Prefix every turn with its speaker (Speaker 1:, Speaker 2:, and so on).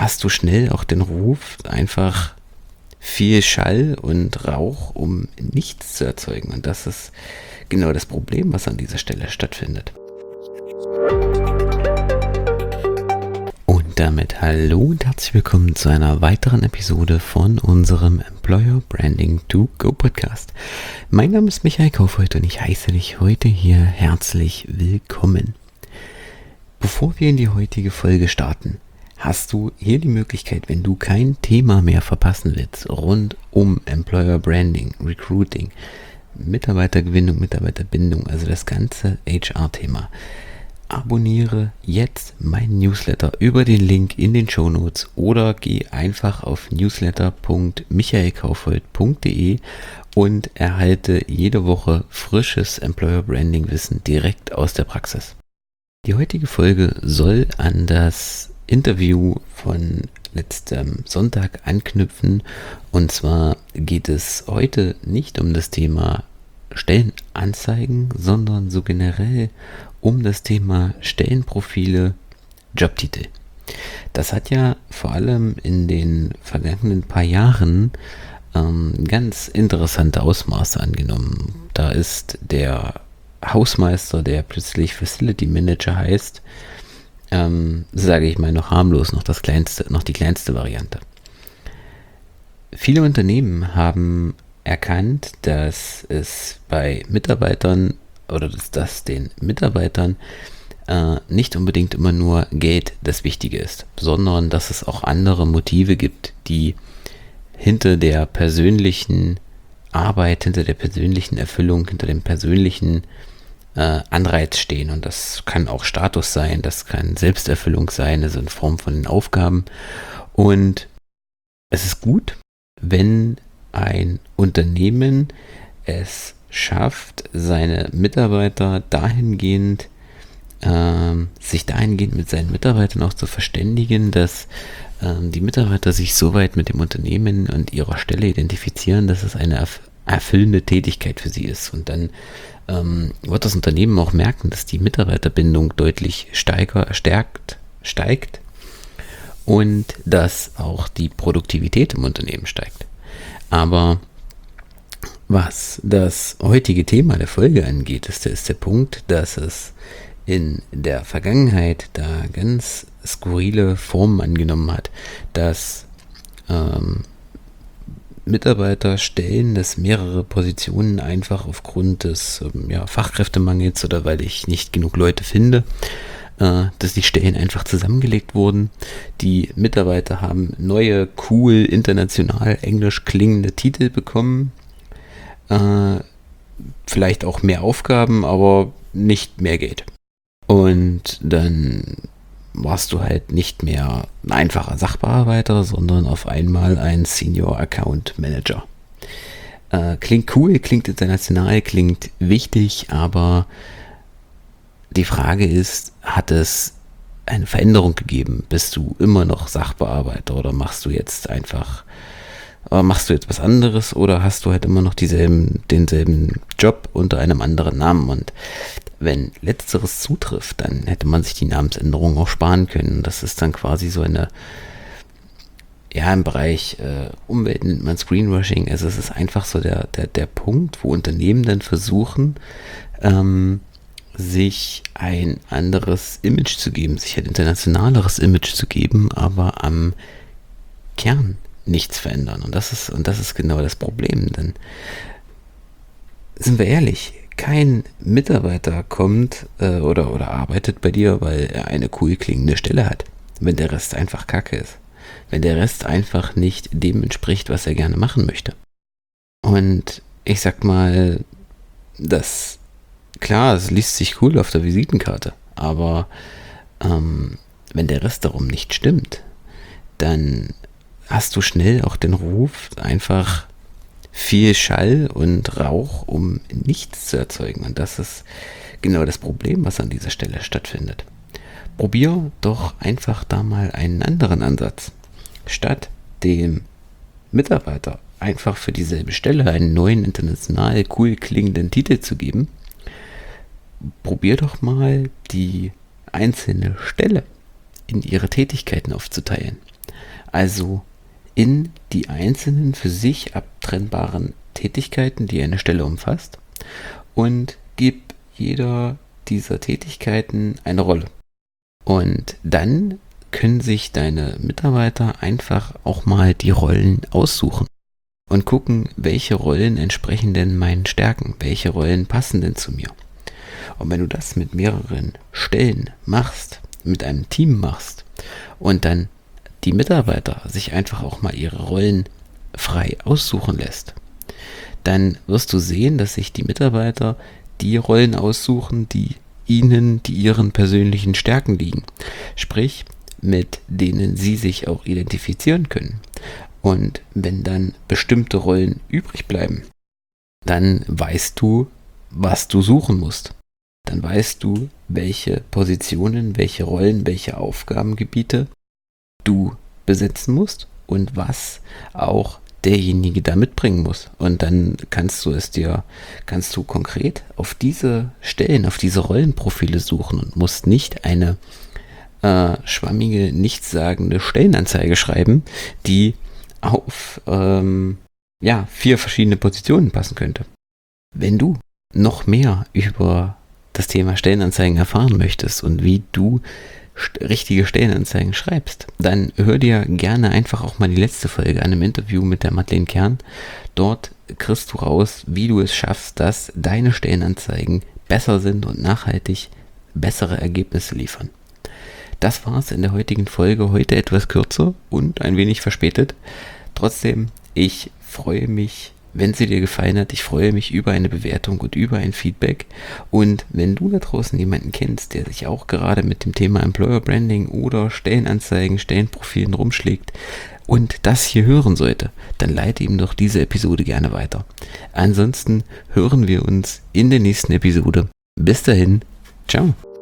Speaker 1: hast du schnell auch den Ruf, einfach viel Schall und Rauch, um nichts zu erzeugen. Und das ist genau das Problem, was an dieser Stelle stattfindet. Und damit hallo und herzlich willkommen zu einer weiteren Episode von unserem Employer Branding to Go Podcast. Mein Name ist Michael Kaufhold und ich heiße dich heute hier herzlich willkommen. Bevor wir in die heutige Folge starten, hast du hier die Möglichkeit, wenn du kein Thema mehr verpassen willst, rund um Employer Branding, Recruiting, Mitarbeitergewinnung, Mitarbeiterbindung, also das ganze HR-Thema. Abonniere jetzt meinen Newsletter über den Link in den Shownotes oder geh einfach auf newsletter.michaelkaufhold.de und erhalte jede Woche frisches Employer Branding Wissen direkt aus der Praxis. Die heutige Folge soll an das Interview von letztem Sonntag anknüpfen, und zwar geht es heute nicht um das Thema Stellenanzeigen, sondern so generell um das Thema Stellenprofile, Jobtitel. Das hat ja vor allem in den vergangenen paar Jahren ganz interessante Ausmaße angenommen. Da ist der Hausmeister, der plötzlich Facility Manager heißt, sage ich mal noch harmlos, noch die kleinste Variante. Viele Unternehmen haben erkannt, dass es bei Mitarbeitern oder dass den Mitarbeitern nicht unbedingt immer nur Geld das Wichtige ist, sondern dass es auch andere Motive gibt, die hinter der persönlichen Arbeit, hinter der persönlichen Erfüllung, hinter dem persönlichen Anreiz stehen. Und das kann auch Status sein, das kann Selbsterfüllung sein, also in Form von den Aufgaben. Und es ist gut, wenn ein Unternehmen es schafft, seine Mitarbeiter sich dahingehend mit seinen Mitarbeitern auch zu verständigen, dass die Mitarbeiter sich so weit mit dem Unternehmen und ihrer Stelle identifizieren, dass es eine erfüllende Tätigkeit für sie ist. Und dann wird das Unternehmen auch merken, dass die Mitarbeiterbindung deutlich steigt und dass auch die Produktivität im Unternehmen steigt. Aber was das heutige Thema der Folge angeht, ist der Punkt, dass es in der Vergangenheit da ganz skurrile Formen angenommen hat, dass Mitarbeiter stellen, dass mehrere Positionen einfach aufgrund des Fachkräftemangels oder weil ich nicht genug Leute finde, dass die Stellen einfach zusammengelegt wurden. Die Mitarbeiter haben neue, cool, international englisch klingende Titel bekommen. Vielleicht auch mehr Aufgaben, aber nicht mehr Geld. Und dann warst du halt nicht mehr ein einfacher Sachbearbeiter, sondern auf einmal ein Senior Account Manager. Klingt cool, klingt international, klingt wichtig, aber die Frage ist, hat es eine Veränderung gegeben? Bist du immer noch Sachbearbeiter oder machst du jetzt was anderes oder hast du halt immer noch denselben Job unter einem anderen Namen? Und wenn Letzteres zutrifft, dann hätte man sich die Namensänderung auch sparen können. Das ist dann quasi so im Bereich Umwelt nennt man Screenwashing. Also es ist einfach so der Punkt, wo Unternehmen dann versuchen, sich ein anderes Image zu geben, sich ein internationaleres Image zu geben, aber am Kern nichts verändern. Und das ist genau das Problem. Denn sind wir ehrlich, kein Mitarbeiter kommt oder arbeitet bei dir, weil er eine cool klingende Stelle hat, wenn der Rest einfach Kacke ist. Wenn der Rest einfach nicht dem entspricht, was er gerne machen möchte. Und ich sag mal, es liest sich cool auf der Visitenkarte, aber wenn der Rest darum nicht stimmt, dann hast du schnell auch den Ruf, einfach viel Schall und Rauch, um nichts zu erzeugen. Und das ist genau das Problem, was an dieser Stelle stattfindet. Probier doch einfach da mal einen anderen Ansatz. Statt dem Mitarbeiter einfach für dieselbe Stelle einen neuen, international cool klingenden Titel zu geben, probier doch mal die einzelne Stelle in ihre Tätigkeiten aufzuteilen. also in die einzelnen für sich abtrennbaren Tätigkeiten, die eine Stelle umfasst, und gib jeder dieser Tätigkeiten eine Rolle. Und dann können sich deine Mitarbeiter einfach auch mal die Rollen aussuchen und gucken, welche Rollen entsprechen denn meinen Stärken, welche Rollen passen denn zu mir. Und wenn du das mit mehreren Stellen machst, mit einem Team machst und dann die Mitarbeiter sich einfach auch mal ihre Rollen frei aussuchen lässt, dann wirst du sehen, dass sich die Mitarbeiter die Rollen aussuchen, die ihren persönlichen Stärken liegen. Sprich, mit denen sie sich auch identifizieren können. Und wenn dann bestimmte Rollen übrig bleiben, dann weißt du, was du suchen musst. Dann weißt du, welche Positionen, welche Rollen, welche Aufgabengebiete du besetzen musst und was auch derjenige da mitbringen muss. Und dann kannst du konkret auf diese Stellen, auf diese Rollenprofile suchen und musst nicht eine schwammige, nichtssagende Stellenanzeige schreiben, die auf 4 verschiedene Positionen passen könnte. Wenn du noch mehr über das Thema Stellenanzeigen erfahren möchtest und wie du richtige Stellenanzeigen schreibst, dann hör dir gerne einfach auch mal die letzte Folge an, im Interview mit der Madeleine Kern. Dort kriegst du raus, wie du es schaffst, dass deine Stellenanzeigen besser sind und nachhaltig bessere Ergebnisse liefern. Das war's in der heutigen Folge, heute etwas kürzer und ein wenig verspätet. Trotzdem, ich freue mich, wenn sie dir gefallen hat. Ich freue mich über eine Bewertung und über ein Feedback. Und wenn du da draußen jemanden kennst, der sich auch gerade mit dem Thema Employer Branding oder Stellenanzeigen, Stellenprofilen rumschlägt und das hier hören sollte, dann leite ihm doch diese Episode gerne weiter. Ansonsten hören wir uns in der nächsten Episode. Bis dahin, ciao.